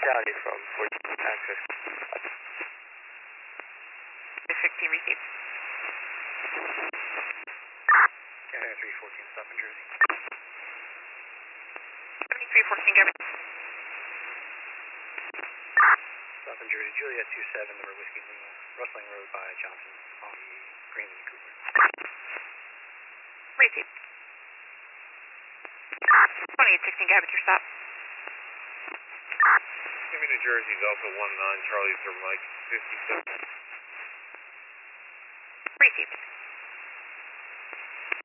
County from 14 access. District team received. County 314, stop in Jersey. 7314, Gavin. Stop in Jersey, Juliet 27, number Whiskey Lima, Rustling Road by Johnson on the Green and Cooper. Received. 2816, Gavin, your stop. Jimmy, New Jersey, Delta 19, Charlie, Sir Mike, 57. Received.